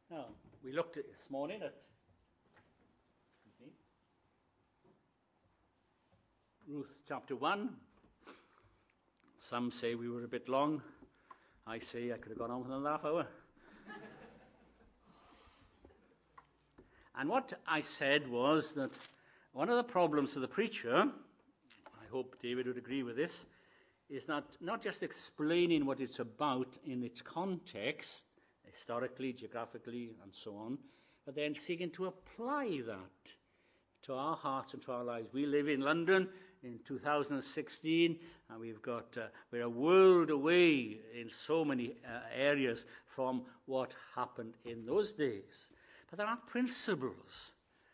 Now, we looked at this morning at Ruth chapter 1. Some say we were a bit long. I say I could have gone on for another half hour. And what I said was that one of the problems for the preacher, I hope David would agree with this, is not just explaining what it's about in its context, historically, geographically, and so on, but then seeking to apply that to our hearts and to our lives. We live in London in 2016, and we're a world away in so many areas from what happened in those days. But there are principles.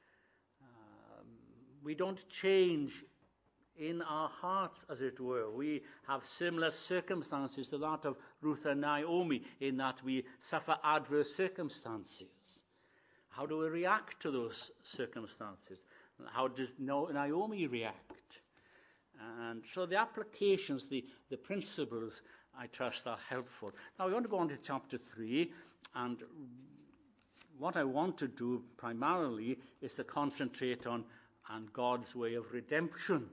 We don't change in our hearts, as it were. We have similar circumstances to that of Ruth and Naomi, in that we suffer adverse circumstances. How do we react to those circumstances? How does Naomi react? And so the applications, the principles, I trust, are helpful. Now we want to go on to chapter 3, and what I want to do primarily is to concentrate on God's way of redemption.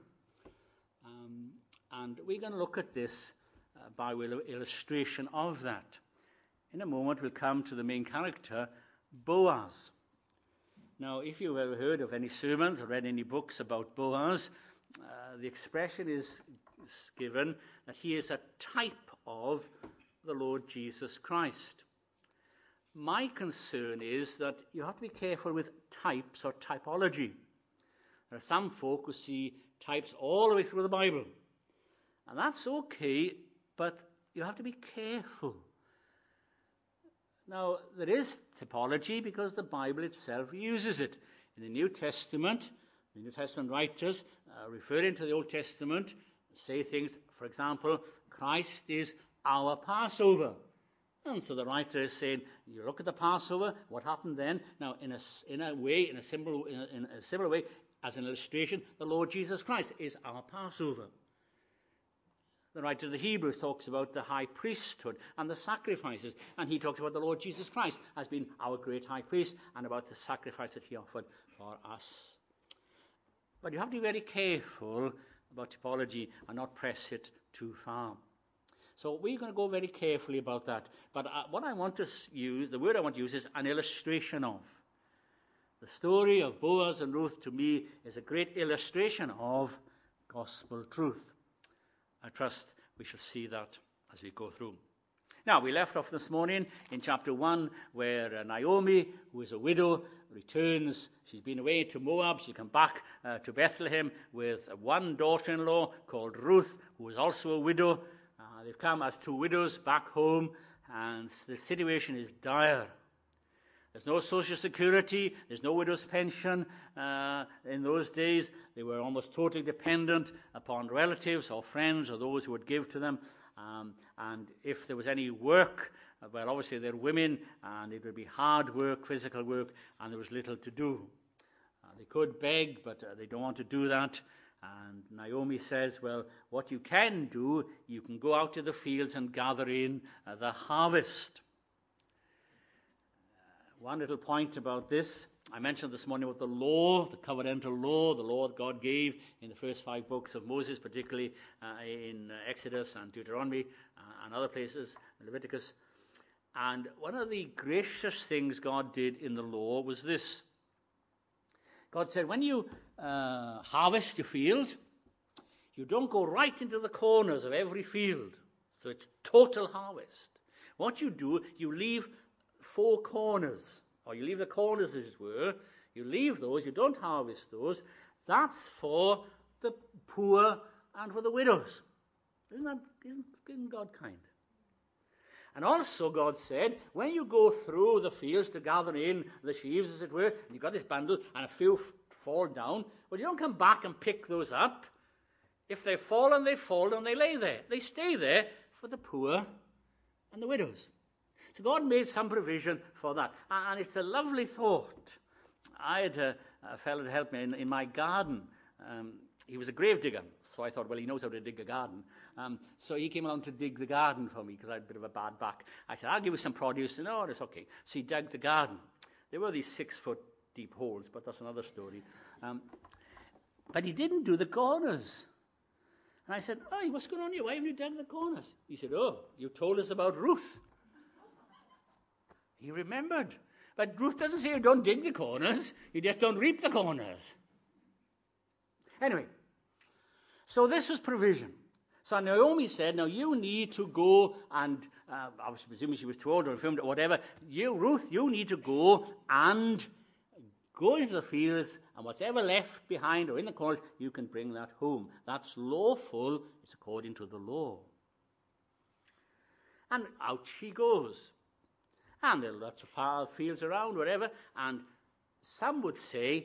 And we're going to look at this by way of illustration of that. In a moment, we'll come to the main character, Boaz. Now, if you've ever heard of any sermons or read any books about Boaz, the expression is given that he is a type of the Lord Jesus Christ. My concern is that you have to be careful with types or typology. There are some folk who see types all the way through the Bible. And that's okay, but you have to be careful. Now, there is typology because the Bible itself uses it. In the New Testament, the New Testament writers, referring to the Old Testament, say things, for example, Christ is our Passover. And so the writer is saying, you look at the Passover, what happened then? Now, in a similar way, as an illustration, the Lord Jesus Christ is our Passover. The writer of the Hebrews talks about the high priesthood and the sacrifices, and he talks about the Lord Jesus Christ as being our great high priest and about the sacrifice that he offered for us. But you have to be very careful about typology and not press it too far. So we're going to go very carefully about that. But what I want to use, the word I want to use is an illustration of. The story of Boaz and Ruth, to me, is a great illustration of gospel truth. I trust we shall see that as we go through. Now, we left off this morning in chapter 1, where Naomi, who is a widow, returns. She's been away to Moab. She come back to Bethlehem with one daughter-in-law called Ruth, who is also a widow. They've come as two widows back home, and the situation is dire. There's no social security. There's no widow's pension. In those days, they were almost totally dependent upon relatives or friends or those who would give to them. And if there was any work, well, obviously they're women, and it would be hard work, physical work, and there was little to do. They could beg, but they don't want to do that. And Naomi says, well, what you can do, you can go out to the fields and gather in the harvest. One little point about this, I mentioned this morning about the law, the covenantal law, the law that God gave in the first 5 books of Moses, particularly in Exodus and Deuteronomy and other places, Leviticus. And one of the gracious things God did in the law was this. God said, when you harvest your field, you don't go right into the corners of every field. So it's total harvest. What you do, you leave 4 corners, or you leave the corners, as it were. You leave those, you don't harvest those. That's for the poor and for the widows. Isn't God kind? And also God said, when you go through the fields to gather in the sheaves, as it were, and you've got this bundle and a few fall down, well, you don't come back and pick those up. If they fall, and they lay there. They stay there for the poor and the widows. So God made some provision for that. And it's a lovely thought. I had a fellow to help me in my garden. he was a grave digger. So I thought, well, he knows how to dig a garden. So he came along to dig the garden for me because I had a bit of a bad back. I said, I'll give you some produce. And, oh, that's okay. So he dug the garden. There were these 6-foot deep holes, but that's another story. But he didn't do the corners. And I said, oh, what's going on here? Why haven't you dug the corners? He said, oh, you told us about Ruth. He remembered. But Ruth doesn't say you don't dig the corners. You just don't reap the corners. Anyway, so this was provision. So Naomi said, now you need to go and, I was presuming she was told or filmed or whatever, Ruth, you need to go and go into the fields, and whatever left behind or in the corners, you can bring that home. That's lawful. It's according to the law. And out she goes. And there are lots of fields around, whatever, and some would say,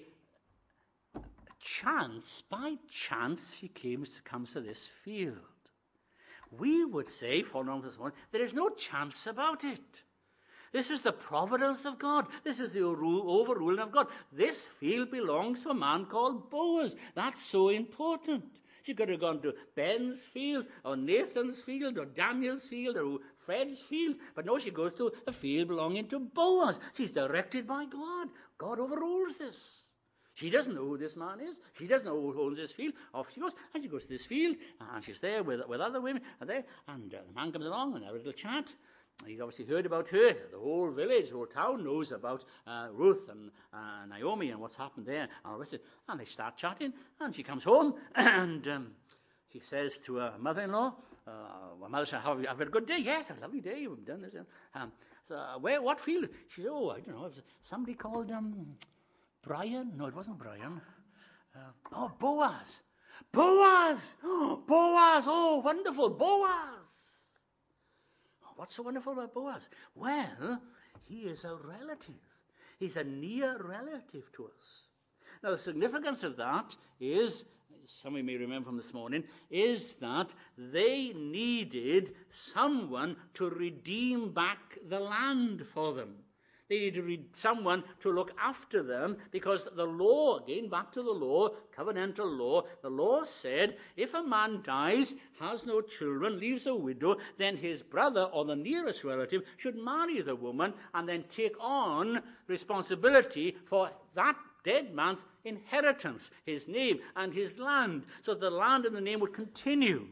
by chance, she comes to this field. We would say, following on this morning, there is no chance about it. This is the providence of God. This is the overruling of God. This field belongs to a man called Boaz. That's so important. She could have gone to Ben's field, or Nathan's field, or Daniel's field, or Fred's field. But no, she goes to a field belonging to Boaz. She's directed by God. God overrules this. She doesn't know who this man is. She doesn't know who owns this field. Off she goes, and she goes to this field, and she's there with other women, and the man comes along, and they have a little chat. He's obviously heard about her. The whole village, the whole town knows about Ruth and Naomi and what's happened there. And they start chatting, and she comes home, and she says to her mother-in-law, my mother said, have you had a good day? Yes, a lovely day. We've done this. What field? She said, oh, I don't know. It was somebody called Brian? No, it wasn't Brian. Boaz. Boaz! Oh, Boaz! Oh, wonderful, Boaz! What's so wonderful about Boaz? Well, he is a relative. He's a near relative to us. Now, the significance of that is, some of you may remember from this morning, is that they needed someone to redeem back the land for them. They needed someone to look after them, because the law, again back to the law, covenantal law, the law said if a man dies, has no children, leaves a widow, then his brother or the nearest relative should marry the woman and then take on responsibility for that dead man's inheritance, his name and his land, so the land and the name would continue.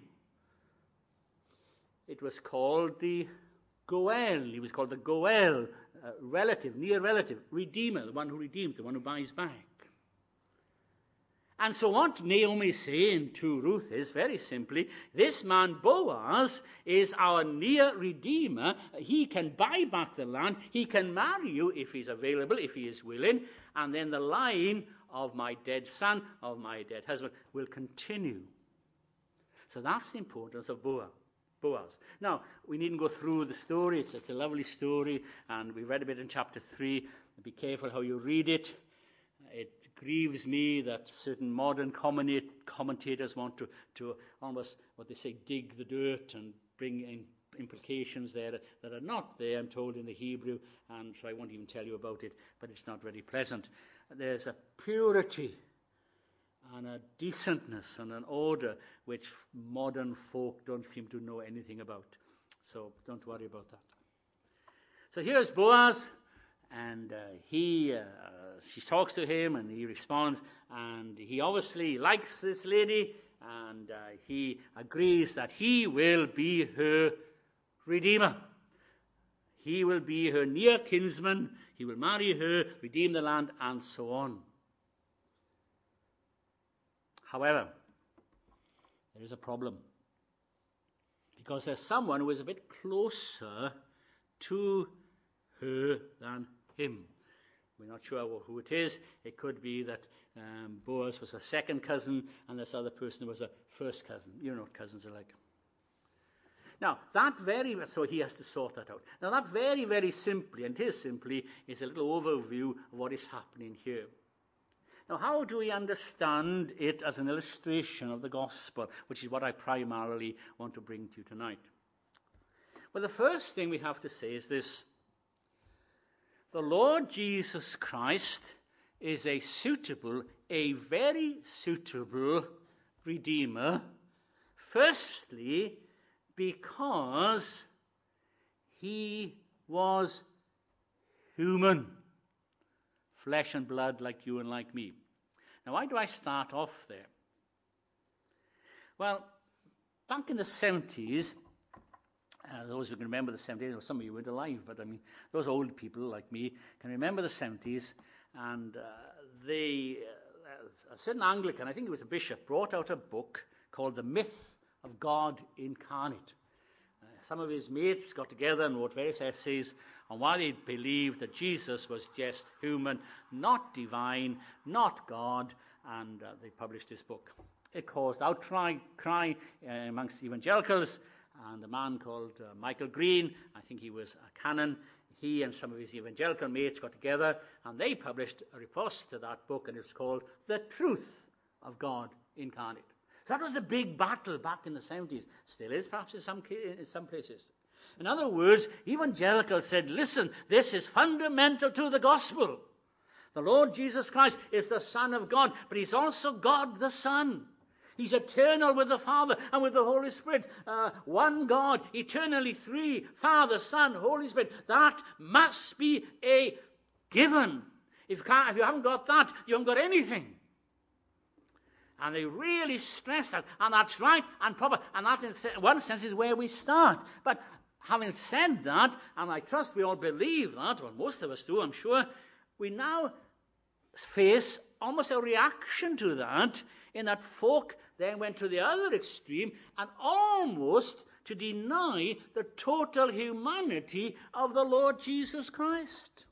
It was called the Goel. He was called the Goel, relative, near relative, redeemer, the one who redeems, the one who buys back. And so what Naomi is saying to Ruth is, very simply, this man Boaz is our near redeemer. He can buy back the land. He can marry you if he's available, if he is willing. And then the line of my dead son, of my dead husband, will continue. So that's the importance of Boaz. Now, we needn't go through the story. It's a lovely story, and we read a bit in chapter 3. Be careful how you read it. It grieves me that certain modern commentators want to almost, what they say, dig the dirt and bring in implications there that are not there, I'm told, in the Hebrew, and so I won't even tell you about it, but it's not very pleasant. There's a purity and a decentness and an order which modern folk don't seem to know anything about. So don't worry about that. So here's Boaz, and she talks to him, and he responds, and he obviously likes this lady, and he agrees that he will be her redeemer. He will be her near kinsman. He will marry her, redeem the land, and so on. However, there is a problem, because there's someone who is a bit closer to her than him. We're not sure who it is. It could be that Boaz was a second cousin, and this other person was a first cousin. You know what cousins are like. Now, so he has to sort that out. Now, that very, very simply, and it is simply, is a little overview of what is happening here. Now, how do we understand it as an illustration of the gospel, which is what I primarily want to bring to you tonight? Well, the first thing we have to say is this. The Lord Jesus Christ is a very suitable Redeemer. Firstly, because he was human, flesh and blood like you and like me. Now, why do I start off there? Well, back in the 70s, those who can remember the 70s, some of you weren't alive, but I mean, those old people like me can remember the 70s, and a certain Anglican, I think he was a bishop, brought out a book called The Myth of God Incarnate. Some of his mates got together and wrote various essays on why they believed that Jesus was just human, not divine, not God, and they published this book. It caused outcry amongst evangelicals, and a man called Michael Green, I think he was a canon, he and some of his evangelical mates got together, and they published a response to that book, and it's called The Truth of God Incarnate. So that was the big battle back in the 70s. Still is, perhaps, in some places. In other words, evangelicals said, listen, this is fundamental to the gospel. The Lord Jesus Christ is the Son of God, but he's also God the Son. He's eternal with the Father and with the Holy Spirit. One God, eternally three, Father, Son, Holy Spirit. That must be a given. If you haven't got that, you haven't got anything. And they really stress that. And that's right and proper. And that, in one sense, is where we start. But having said that, and I trust we all believe that, or most of us do, I'm sure, we now face almost a reaction to that, in that folk then went to the other extreme and almost to deny the total humanity of the Lord Jesus Christ.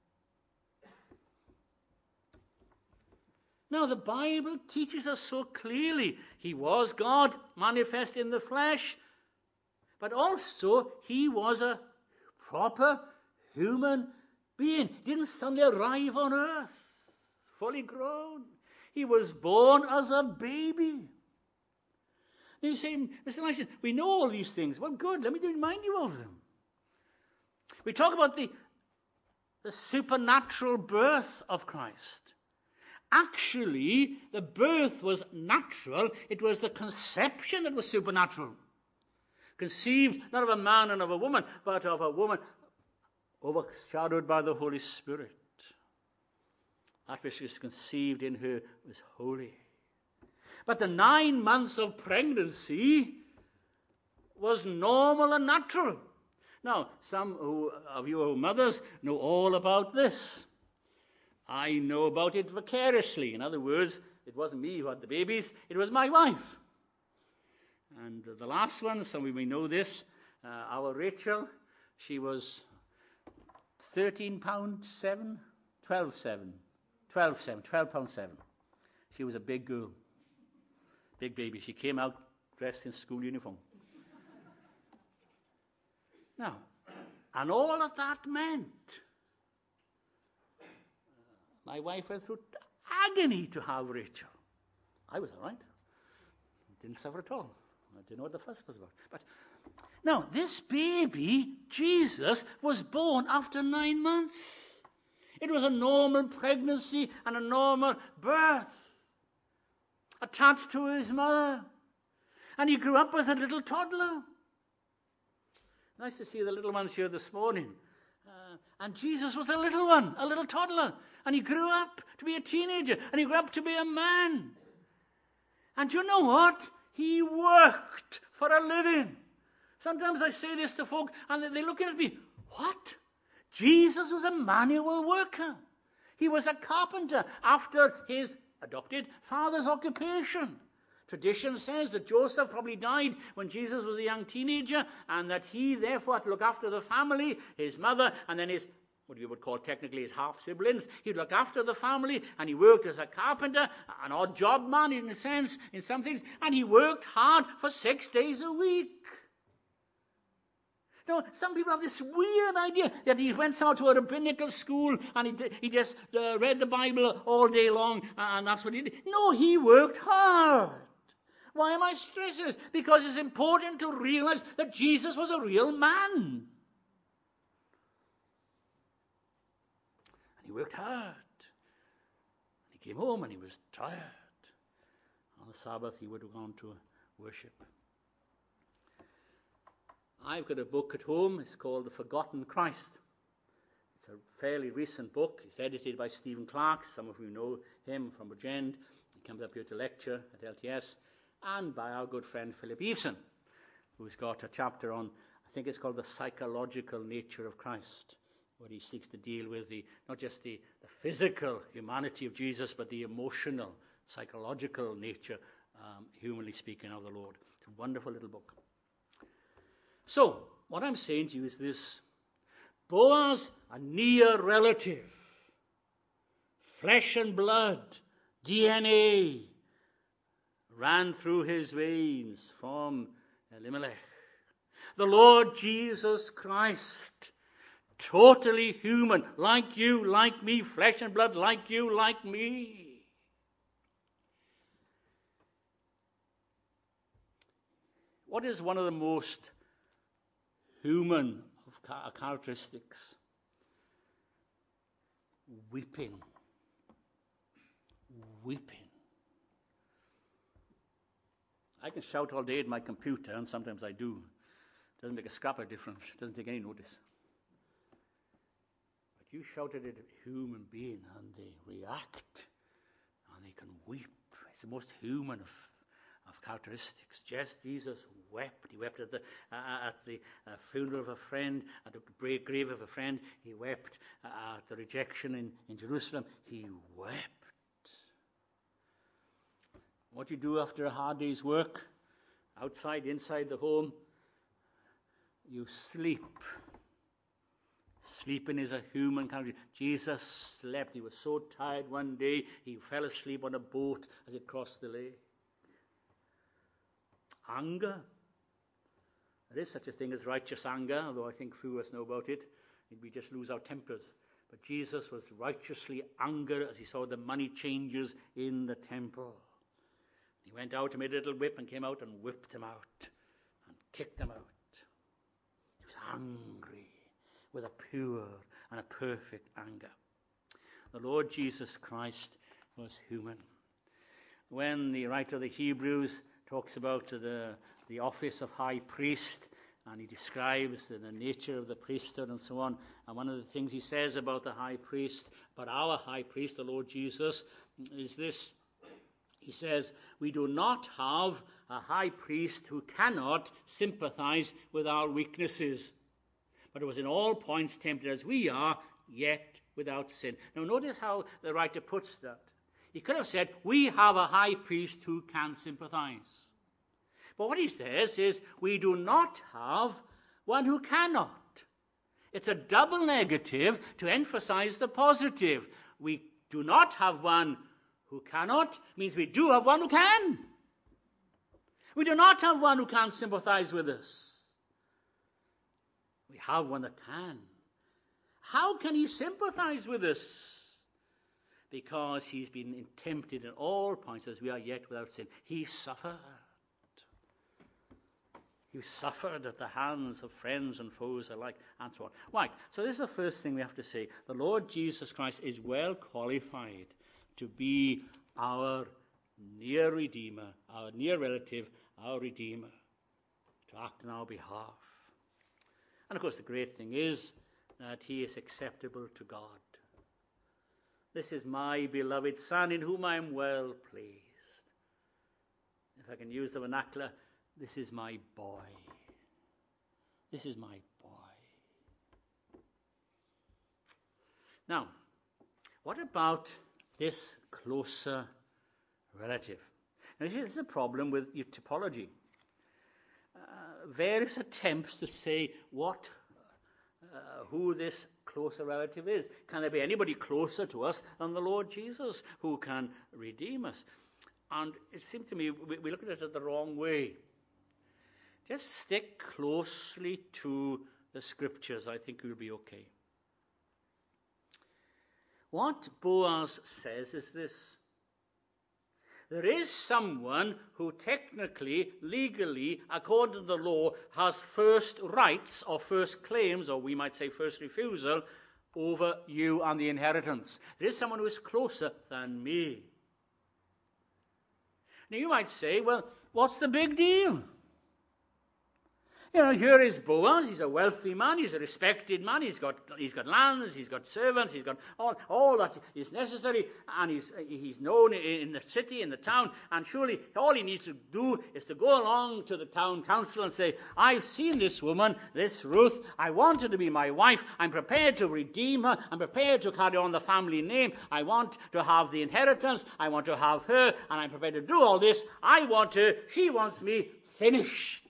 Now, the Bible teaches us so clearly he was God, manifest in the flesh, but also he was a proper human being. He didn't suddenly arrive on earth, fully grown. He was born as a baby. Now you say, Mr. Mason, we know all these things. Well, good, let me remind you of them. We talk about the supernatural birth of Christ. Actually, the birth was natural. It was the conception that was supernatural. Conceived not of a man and of a woman, but of a woman overshadowed by the Holy Spirit. That which was conceived in her was holy. But the 9 months of pregnancy was normal and natural. Now, some of you who are mothers know all about this. I know about it vicariously. In other words, it wasn't me who had the babies, it was my wife. And the last one, some of you may know this, our Rachel, she was 13 pound 7, 12 pound 7. She was a big girl, big baby. She came out dressed in school uniform. Now, and all that meant, my wife went through agony to have Rachel. I was all right. Didn't suffer at all. I didn't know what the fuss was about. But now, this baby, Jesus, was born after 9 months. It was a normal pregnancy and a normal birth, attached to his mother. And he grew up as a little toddler. Nice to see the little ones here this morning. And Jesus was a little one, a little toddler. And he grew up to be a teenager. And he grew up to be a man. And you know what? He worked for a living. Sometimes I say this to folk, and they look at me, what? Jesus was a manual worker. He was a carpenter after his adopted father's occupation. Tradition says that Joseph probably died when Jesus was a young teenager, and that he therefore had to look after the family, his mother, and then his, what you would call technically his half-siblings. He'd look after the family, and he worked as a carpenter, an odd job man in a sense, in some things, and he worked hard for 6 days a week. Now, some people have this weird idea that he went somehow to a rabbinical school and he just read the Bible all day long, and that's what he did. No, he worked hard. Why am I stressing this? Because it's important to realize that Jesus was a real man. And he worked hard. And he came home and he was tired. On the Sabbath, he would have gone to worship. I've got a book at home. It's called The Forgotten Christ. It's a fairly recent book. It's edited by Stephen Clark. Some of you know him from Bridgend. He comes up here to lecture at LTS. And by our good friend Philip Eveson, who's got a chapter on, I think it's called The Psychological Nature of Christ, where he seeks to deal with not just the physical humanity of Jesus, but the emotional, psychological nature, humanly speaking, of the Lord. It's a wonderful little book. So, what I'm saying to you is this. Boaz, a near relative, flesh and blood, DNA, ran through his veins from Elimelech. The Lord Jesus Christ, totally human, like you, like me, flesh and blood, like you, like me. What is one of the most human of characteristics? Weeping. Weeping. I can shout all day at my computer, and sometimes I do. It doesn't make a scrap of difference. It doesn't take any notice. But you shout at a human being, and they react, and they can weep. It's the most human of characteristics. Just Jesus wept. He wept at the funeral of a friend, at the grave of a friend. He wept at the rejection in Jerusalem. He wept. What you do after a hard day's work, outside, inside the home, you sleep. Sleeping is a human character. Jesus slept. He was so tired one day, he fell asleep on a boat as it crossed the lake. Anger. There is such a thing as righteous anger, although I think few of us know about it. We just lose our tempers. But Jesus was righteously angered as he saw the money changers in the temple. He went out and made a little whip and came out and whipped them out and kicked them out. He was angry with a pure and a perfect anger. The Lord Jesus Christ was human. When the writer of the Hebrews talks about the office of high priest, and he describes the nature of the priesthood and so on, and one of the things he says about the high priest, about our high priest, the Lord Jesus, is this. He says, we do not have a high priest who cannot sympathize with our weaknesses, but was in all points tempted as we are, yet without sin. Now notice how the writer puts that. He could have said, we have a high priest who can sympathize. But what he says is, we do not have one who cannot. It's a double negative to emphasize the positive. We do not have one who cannot, means we do have one who can. We do not have one who can sympathize with us. We have one that can. How can he sympathize with us? Because he's been tempted in all points as we are yet without sin. He suffered. He suffered at the hands of friends and foes alike, and so on. Right, so this is the first thing we have to say. The Lord Jesus Christ is well qualified to be our near Redeemer, our near relative, our Redeemer, to act on our behalf. And of course the great thing is that he is acceptable to God. This is my beloved Son in whom I am well pleased. If I can use the vernacular, this is my boy. This is my boy. Now, what about this closer relative? Now, this is a problem with your typology. Various attempts to say who this closer relative is. Can there be anybody closer to us than the Lord Jesus who can redeem us? And it seems to me we look at it the wrong way. Just stick closely to the scriptures. I think you'll be okay. What Boaz says is this. There is someone who technically, legally, according to the law, has first rights or first claims, or we might say first refusal, over you and the inheritance. There is someone who is closer than me. Now you might say, well, what's the big deal? You know, here is Boaz. He's a wealthy man. He's a respected man. He's got lands. He's got servants. He's got all that is necessary. And he's known in the city, in the town. And surely all he needs to do is to go along to the town council and say, I've seen this woman, this Ruth. I want her to be my wife. I'm prepared to redeem her. I'm prepared to carry on the family name. I want to have the inheritance. I want to have her. And I'm prepared to do all this. I want her. She wants me. Finished.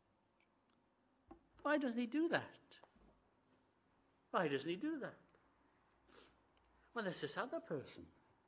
Why doesn't he do that? Why doesn't he do that? Well, there's this other person.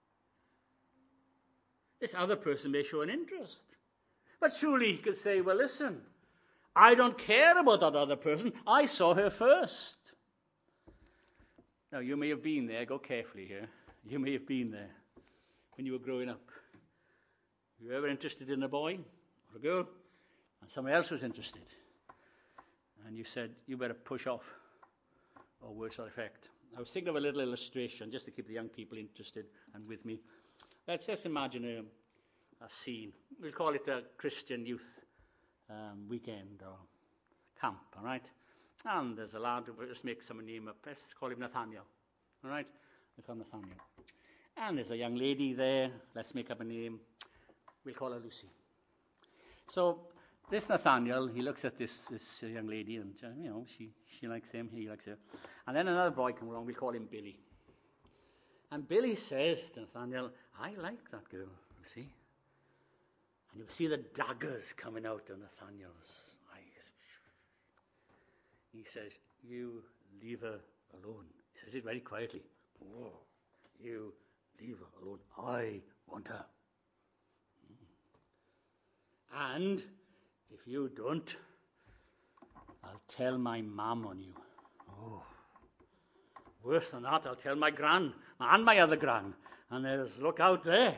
This other person may show an interest. But surely he could say, well, listen, I don't care about that other person. I saw her first. Now, you may have been there. Go carefully here. You may have been there when you were growing up. You were ever interested in a boy or a girl, and someone else was interested. And you said, you better push off, or words to that effect. I was thinking of a little illustration, just to keep the young people interested and with me. Let's imagine a scene. We'll call it a Christian youth weekend or camp, all right? And there's a lad, we'll just make some name up. Let's call him Nathaniel, all right? We'll call him Nathaniel. And there's a young lady there. Let's make up a name. We'll call her Lucy. So this Nathaniel, he looks at this young lady, and you know, she likes him, he likes her. And then another boy comes along, we call him Billy. And Billy says to Nathaniel, I like that girl, you see. And you see the daggers coming out of Nathaniel's eyes. He says, you leave her alone. He says it very quietly. Whoa, you leave her alone. I want her. And if you don't, I'll tell my mum on you. Oh, worse than that, I'll tell my gran and my other gran. And there's, look out there.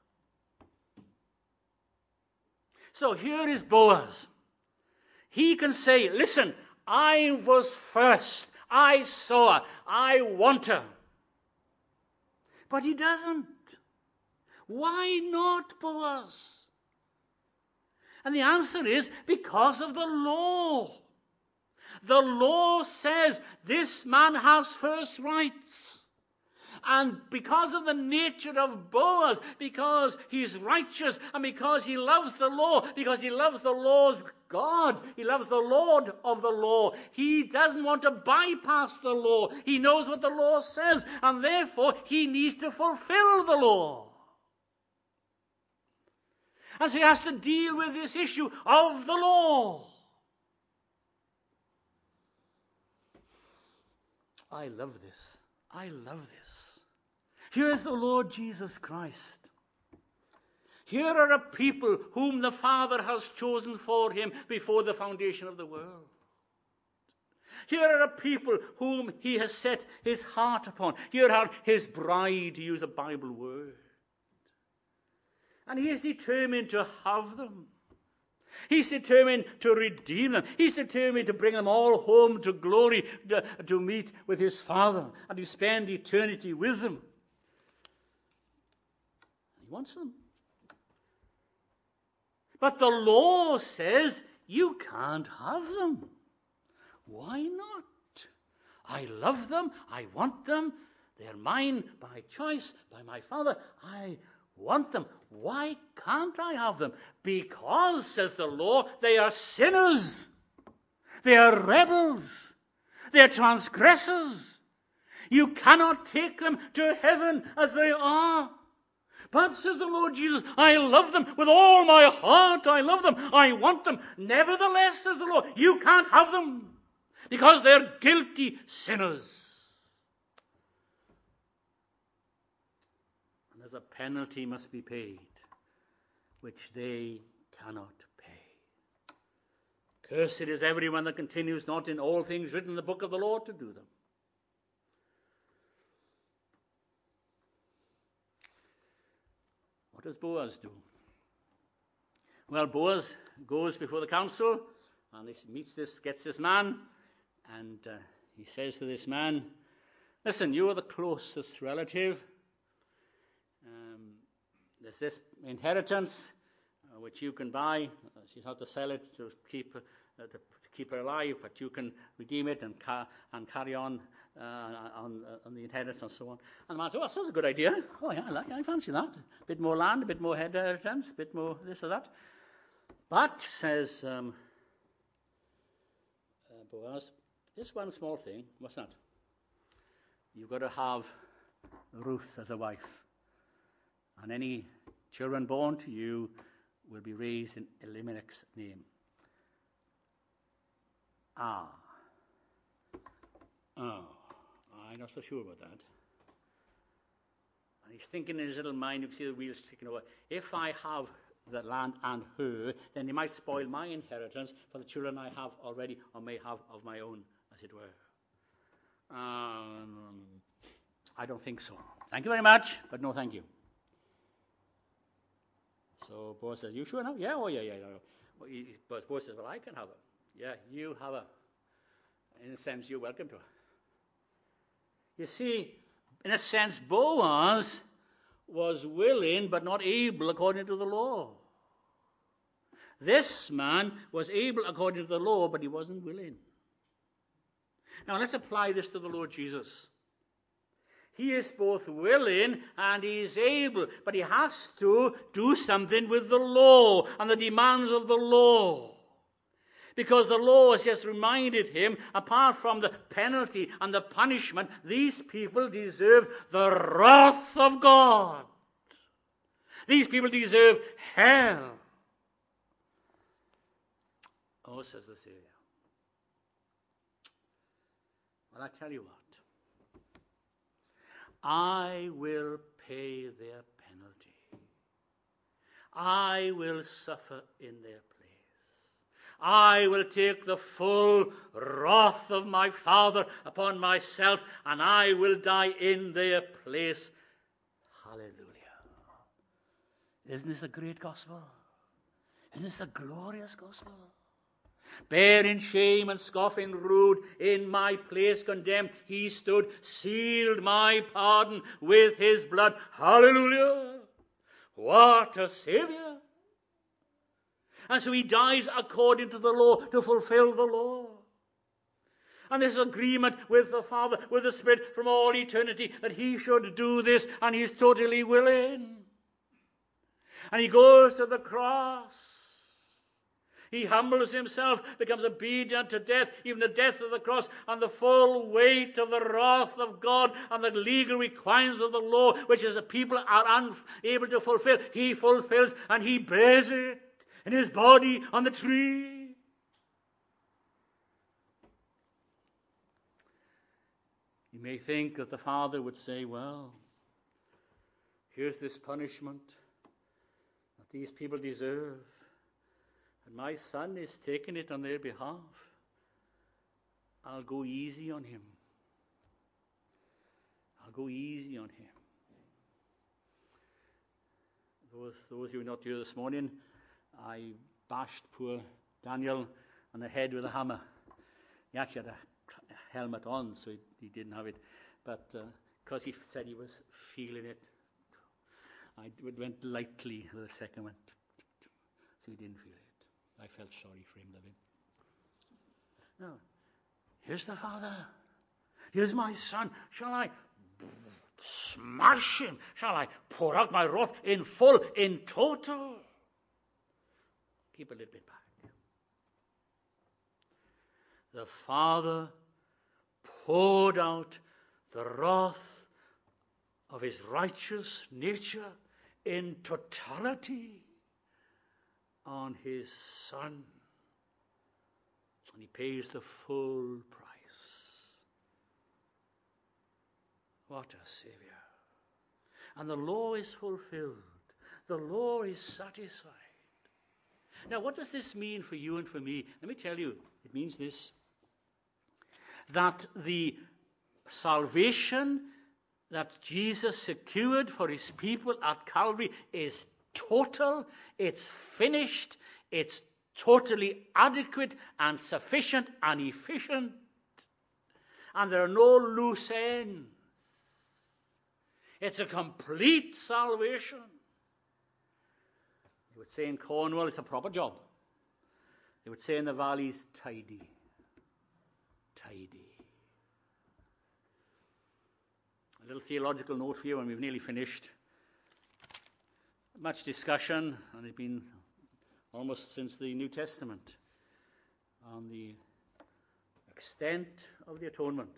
So here is Boaz. He can say, listen, I was first. I saw her. I want her. But he doesn't. Why not, Boaz? And the answer is because of the law. The law says this man has first rights. And because of the nature of Boaz, because he's righteous and because he loves the law, because he loves the law's God, he loves the Lord of the law, he doesn't want to bypass the law. He knows what the law says, and therefore he needs to fulfill the law. And so he has to deal with this issue of the law. I love this. I love this. Here is the Lord Jesus Christ. Here are a people whom the Father has chosen for him before the foundation of the world. Here are a people whom he has set his heart upon. Here are his bride, to use a Bible word. And he is determined to have them. He's determined to redeem them. He's determined to bring them all home to glory, to meet with his Father, and to spend eternity with them. He wants them. But the law says you can't have them. Why not? I love them. I want them. They're mine by choice, by my Father. I want them. Why can't I have them? Because, says the law, they are sinners. They are rebels. They are transgressors. You cannot take them to heaven as they are. But, says the Lord Jesus, I love them with all my heart. I love them. I want them. Nevertheless, says the Lord, you can't have them because they're guilty sinners. And there's a penalty must be paid, which they cannot pay. Cursed is everyone that continues not in all things written in the book of the Lord to do them. What does Boaz do? Well, Boaz goes before the council and he gets this man, and he says to this man, listen, you are the closest relative. There's this inheritance, which you can buy. She's not to sell it to keep her alive, but you can redeem it and carry on the inheritance and so on. And the man said, well, that's a good idea. Oh, yeah, I fancy that. A bit more land, a bit more inheritance, a bit more this or that. But, says Boaz, just one small thing. What's that? You've got to have Ruth as a wife. And any children born to you will be raised in Elimelech's name. I'm not so sure about that. And he's thinking in his little mind, you can see the wheels ticking over. If I have the land and her, then they might spoil my inheritance for the children I have already or may have of my own, as it were. I don't think so. Thank you very much, but no thank you. So Boaz says, you sure now? Yeah, oh yeah. But Boaz says, well, I can have her. Yeah, you have her. In a sense, you're welcome to her. You see, in a sense, Boaz was willing but not able according to the law. This man was able according to the law, but he wasn't willing. Now, let's apply this to the Lord Jesus. He is both willing and he is able, but he has to do something with the law and the demands of the law. Because the law has just reminded him, apart from the penalty and the punishment, these people deserve the wrath of God. These people deserve hell. Oh, says the Savior. Well, I tell you what. I will pay their penalty. I will suffer in their place. I will take the full wrath of my Father upon myself, and I will die in their place. Hallelujah. Isn't this a great gospel? Isn't this a glorious gospel? Bearing shame and scoffing rude, in my place condemned, he stood, sealed my pardon with his blood. Hallelujah! What a Savior! And so he dies according to the law, to fulfill the law. And this agreement with the Father, with the Spirit from all eternity, that he should do this, and he's totally willing. And he goes to the cross. He humbles himself, becomes obedient to death, even the death of the cross, and the full weight of the wrath of God and the legal requirements of the law, which as the people are unable to fulfill, he fulfills, and he bears it in his body on the tree. You may think that the Father would say, well, here's this punishment that these people deserve. And my Son is taking it on their behalf. I'll go easy on him. I'll go easy on him. Those who are not here this morning, I bashed poor Daniel on the head with a hammer. He actually had a helmet on, so he didn't have it. But because he said he was feeling it, I went lightly with the second one. So he didn't feel it. I felt sorry for him, David. Now, here's the Father. Here's my Son. Shall I smash him? Shall I pour out my wrath in full, in total? Keep a little bit back. The Father poured out the wrath of his righteous nature in totality on his Son, and he pays the full price. What a Savior. And the law is fulfilled. The law is satisfied. Now, what does this mean for you and for me? Let me tell you, it means this, that the salvation that Jesus secured for his people at Calvary is total, it's finished, it's totally adequate and sufficient and efficient. And there are no loose ends. It's a complete salvation. They would say in Cornwall, it's a proper job. They would say in the valleys, tidy. Tidy. A little theological note for you, and we've nearly finished. Much discussion, and it's been almost since the New Testament, on the extent of the atonement.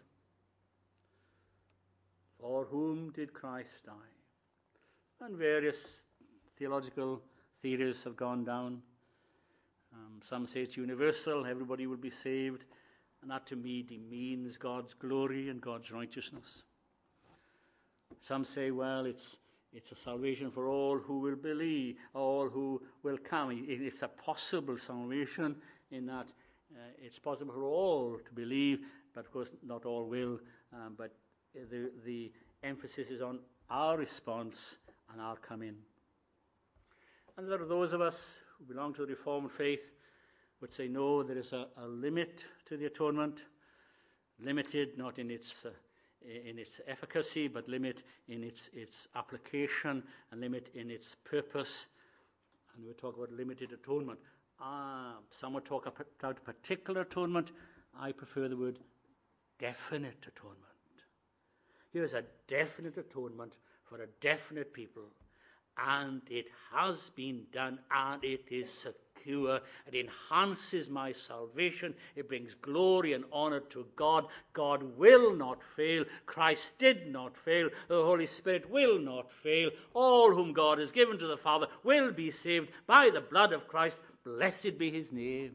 For whom did Christ die? And various theological theories have gone down. Some say it's universal, everybody will be saved, and that to me demeans God's glory and God's righteousness. Some say, well, it's a salvation for all who will believe, all who will come. It's a possible salvation in that it's possible for all to believe, but of course not all will. But the emphasis is on our response and our coming. And there are those of us who belong to the Reformed faith would say, no, there is a limit to the atonement, limited not in its efficacy, but limit in its application and limit in its purpose. And we talk about limited atonement. Some would talk about particular atonement. I prefer the word definite atonement. Here's a definite atonement for a definite people. And it has been done, and it is secure. It enhances my salvation. It brings glory and honor to God. God will not fail. Christ did not fail. The Holy Spirit will not fail. All whom God has given to the Father will be saved by the blood of Christ. Blessed be his name.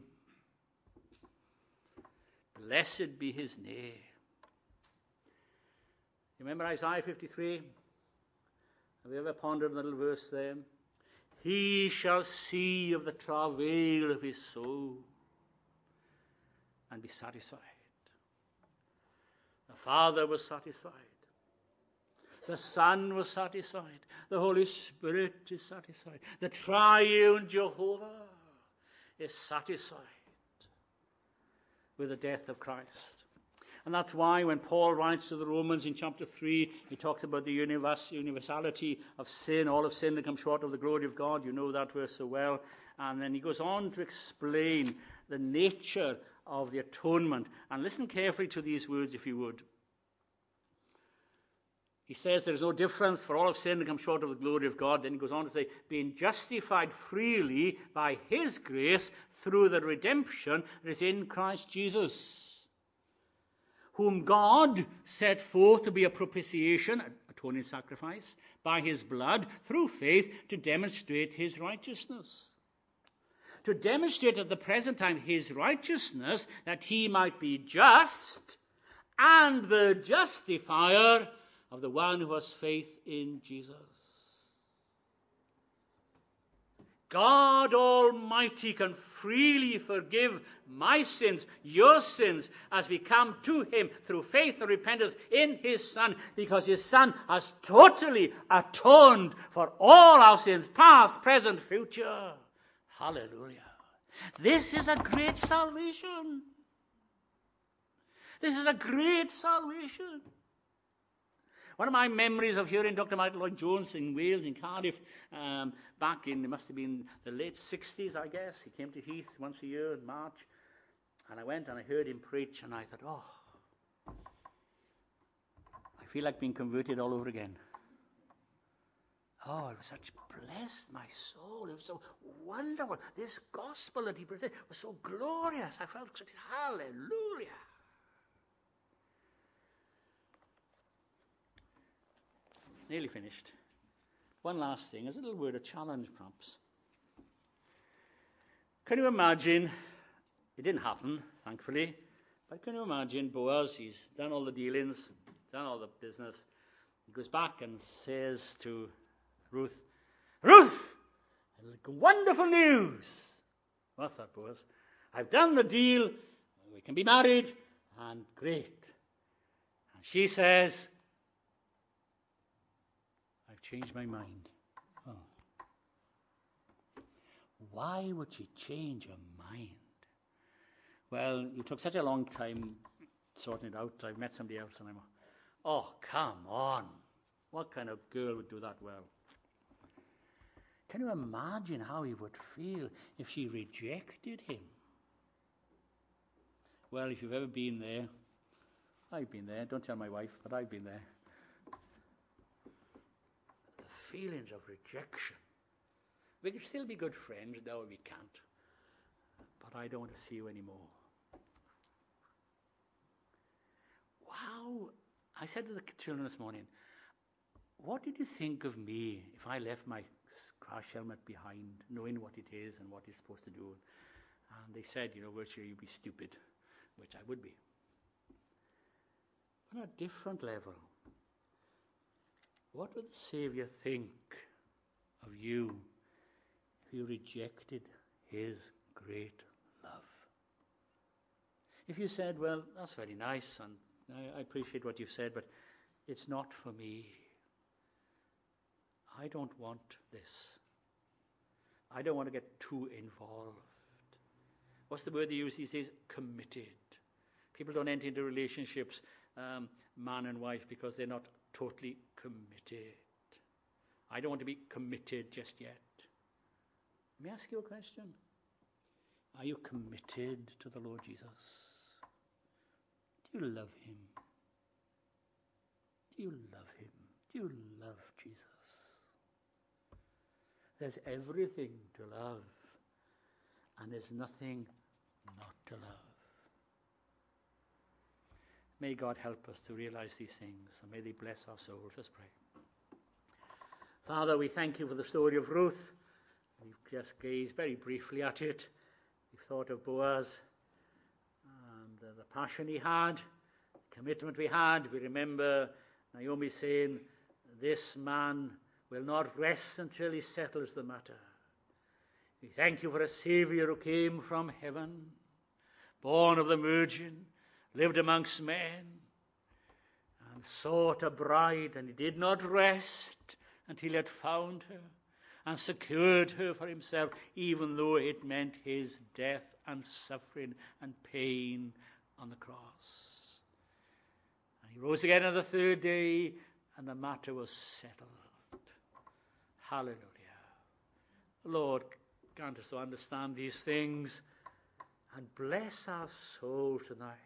Blessed be his name. Remember Isaiah 53? Have you ever pondered the little verse there? He shall see of the travail of his soul and be satisfied. The Father was satisfied. The Son was satisfied. The Holy Spirit is satisfied. The triune Jehovah is satisfied with the death of Christ. And that's why when Paul writes to the Romans in chapter 3, he talks about the universality of sin. All of sin that comes short of the glory of God. You know that verse so well. And then he goes on to explain the nature of the atonement. And listen carefully to these words, if you would. He says there is no difference, for all of sin that comes short of the glory of God. Then he goes on to say, being justified freely by his grace through the redemption that is in Christ Jesus, whom God set forth to be a propitiation, atoning sacrifice, by his blood, through faith, to demonstrate his righteousness. To demonstrate at the present time his righteousness, that he might be just and the justifier of the one who has faith in Jesus. God Almighty can freely forgive my sins, your sins, as we come to him through faith and repentance in his Son, because his Son has totally atoned for all our sins, past, present, future. Hallelujah. This is a great salvation. This is a great salvation. One of my memories of hearing Dr. Michael Lloyd-Jones in Wales, in Cardiff, back in, it must have been the late 60s, I guess. He came to Heath once a year in March. And I went and I heard him preach, and I thought, oh, I feel like being converted all over again. Oh, it was such blessed my soul. It was so wonderful. This gospel that he presented was so glorious. I felt such hallelujah. Nearly finished. One last thing, as a little word of challenge, perhaps. Can you imagine, it didn't happen, thankfully, but can you imagine Boaz, he's done all the dealings, done all the business. He goes back and says to Ruth, wonderful news. What's that, Boaz? I've done the deal, we can be married, and great. And she says, I've changed my mind. Oh. Why would she change her mind? Well, it took such a long time sorting it out. I've met somebody else and I'm, oh, come on. What kind of girl would do that well? Can you imagine how he would feel if she rejected him? Well, if you've ever been there, I've been there. Don't tell my wife, but I've been there. The feelings of rejection. We can still be good friends, now we can't. But I don't want to see you anymore. Wow. I said to the children this morning, what did you think of me if I left my crash helmet behind, knowing what it is and what it's supposed to do? And they said, virtually you'd be stupid, which I would be. On a different level, what would the Saviour think of you if you rejected his great love? If you said, well, that's very nice, and I appreciate what you've said, but it's not for me. I don't want this. I don't want to get too involved. What's the word they use these days? Committed. People don't enter into relationships, man and wife, because they're not totally committed. I don't want to be committed just yet. Let me ask you a question. Are you committed to the Lord Jesus? Do you love him? Do you love him? Do you love Jesus? There's everything to love, and there's nothing not to love. May God help us to realize these things, and may they bless our souls. Let's pray. Father, we thank you for the story of Ruth. We've just gazed very briefly at it. We've thought of Boaz and the passion he had, the commitment we had. We remember Naomi saying, this man will not rest until he settles the matter. We thank you for a Saviour who came from heaven, born of the Virgin, lived amongst men, and sought a bride, and he did not rest until he had found her and secured her for himself, even though it meant his death and suffering and pain on the cross. And he rose again on the third day, and the matter was settled. Hallelujah. Lord, grant us to understand these things and bless our soul tonight.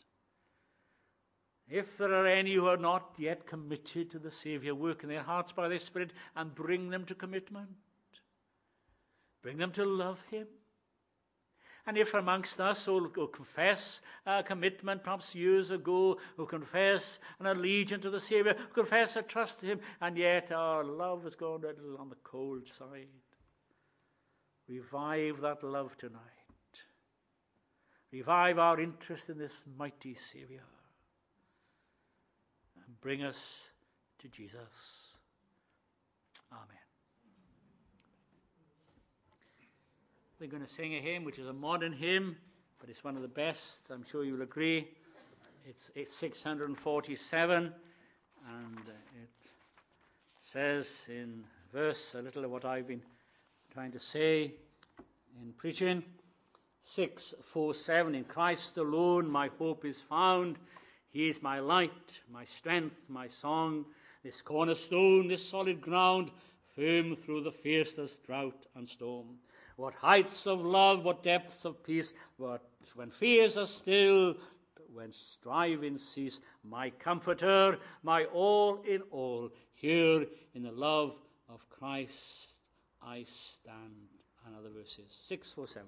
If there are any who are not yet committed to the Saviour, work in their hearts by the Spirit and bring them to commitment. Bring them to love him. And if amongst us who confess a commitment perhaps years ago, who confess an allegiance to the Saviour, who confess a trust to him, and yet our love has gone a little on the cold side, revive that love tonight. Revive our interest in this mighty Saviour. And bring us to Jesus. Amen. We're going to sing a hymn, which is a modern hymn, but it's one of the best. I'm sure you'll agree. It's 647, and it says in verse a little of what I've been trying to say in preaching. 647, in Christ alone my hope is found. He is my light, my strength, my song, this cornerstone, this solid ground, firm through the fiercest drought and storm. What heights of love, what depths of peace, what when fears are still, when striving cease, my comforter, my all in all, here in the love of Christ I stand. And other verses. 647.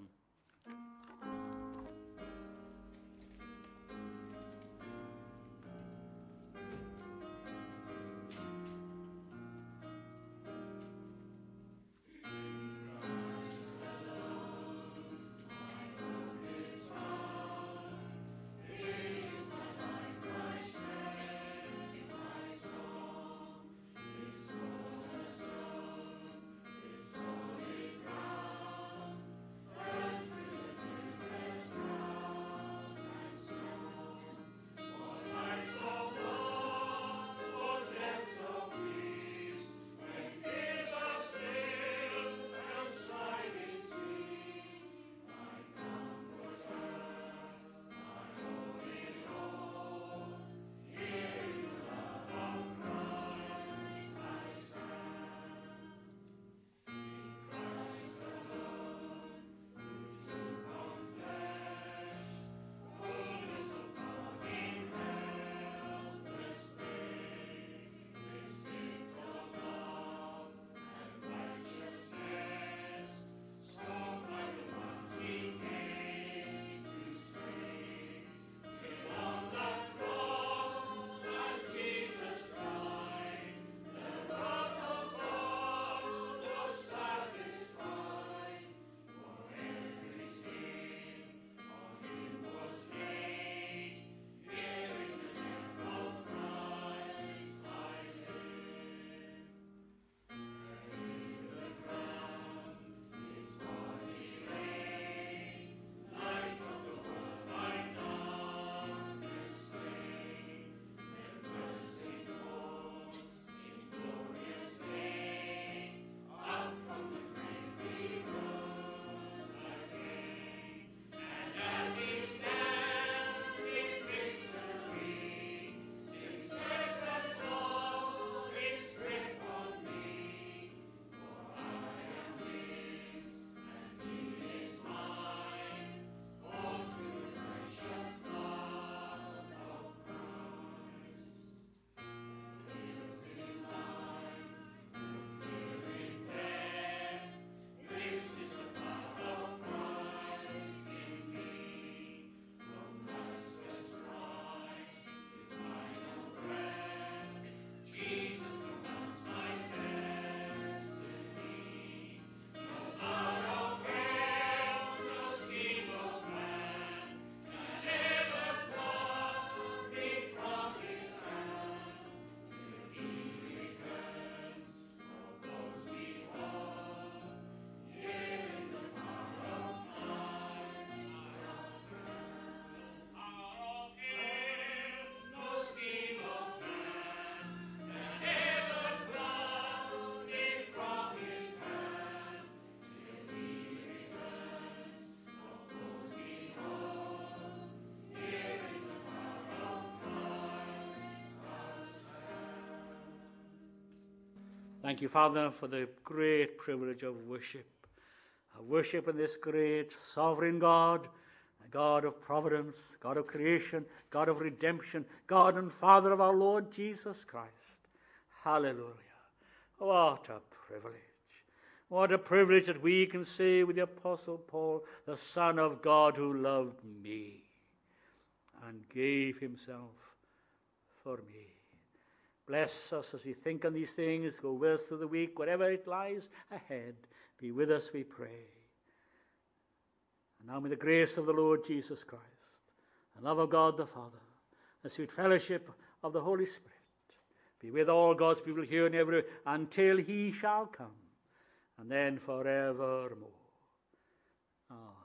Thank you, Father, for the great privilege of worship. Worship in this great sovereign God, God of providence, God of creation, God of redemption, God and Father of our Lord Jesus Christ. Hallelujah. What a privilege. What a privilege that we can say with the Apostle Paul, the Son of God who loved me and gave himself for me. Bless us as we think on these things. Go with us through the week, whatever it lies ahead. Be with us, we pray. And now may the grace of the Lord Jesus Christ, the love of God the Father, the sweet fellowship of the Holy Spirit be with all God's people here and everywhere until he shall come, and then forevermore. Amen.